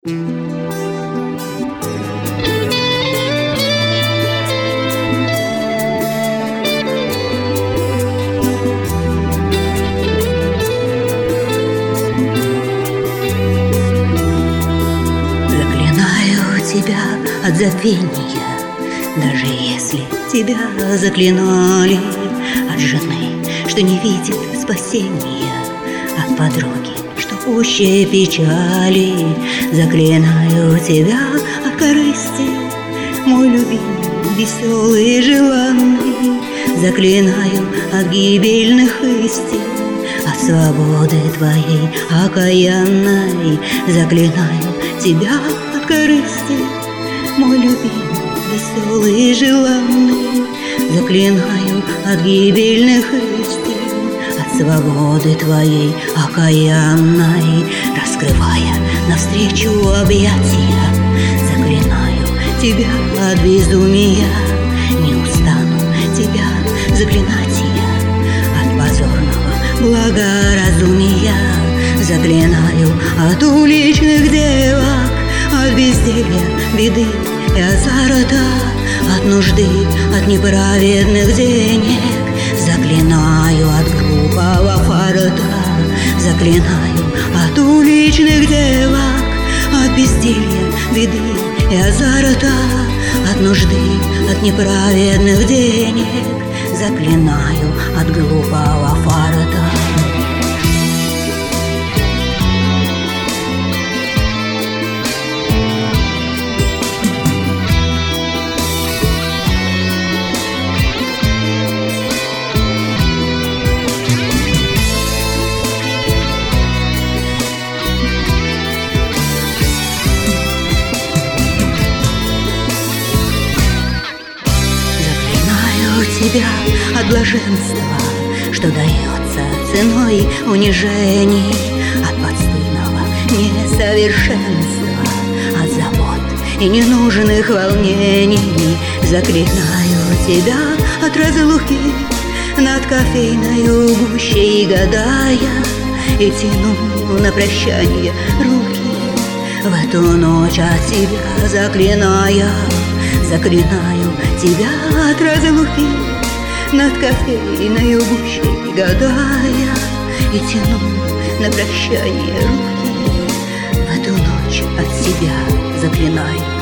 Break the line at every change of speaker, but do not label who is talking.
Заклинаю тебя от забвения, даже если тебя заклинали, от жены, что не видит спасения, от подруги, что пуще печали. Заклинаю тебя от корысти, мой любимый, веселый и желанный. Заклинаю от гибельных истин, от свободы твоей окаянной. Заклинаю тебя от корысти, мой любимый, веселый и желанный. Заклинаю от гибельных истин, от свободы твоей окаянной. Раскрывая навстречу объятия, заклинаю тебя от безумия. Не устану тебя заклинать я от позорного благоразумия. Заклинаю от уличных девок, от безделья, беды и азарта, от нужды, от неправедных денег. Заклинаю от глупого фарта. Заклинаю от уличных девок, от безделья, беды и азарта, от нужды, от неправедных денег. Заклинаю от глупого фарта. Тебя от блаженства, что дается ценой унижений, от подстыльного несовершенства, от забот и ненужных волнений. Заклинаю тебя от разлуки над кофейною гущей гадая, и тяну на прощание руки. В эту ночь от тебя заклиная, заклинаю тебя от разлуки над кофейною гущей гадая, и тяну на прощание руки. В эту ночь от себя заклинаю.